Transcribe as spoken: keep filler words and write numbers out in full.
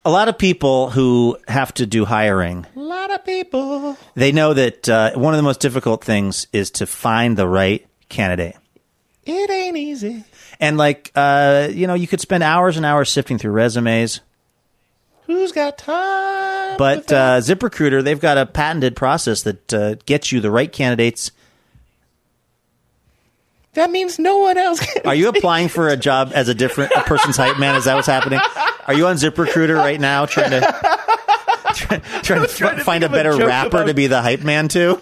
A lot of people who have to do hiring, A lot of people. they know that uh, one of the most difficult things is to find the right candidate. It ain't easy. And like, uh, you know, you could spend hours and hours sifting through resumes. Who's got time? But uh, ZipRecruiter, they've got a patented process that uh, gets you the right candidates. That means no one else can. Are you applying for a job as a different a person's hype man? Is that what's happening? Are you on ZipRecruiter right now trying to try, trying to, trying to find a think of a better joke rapper about- to be the hype man to?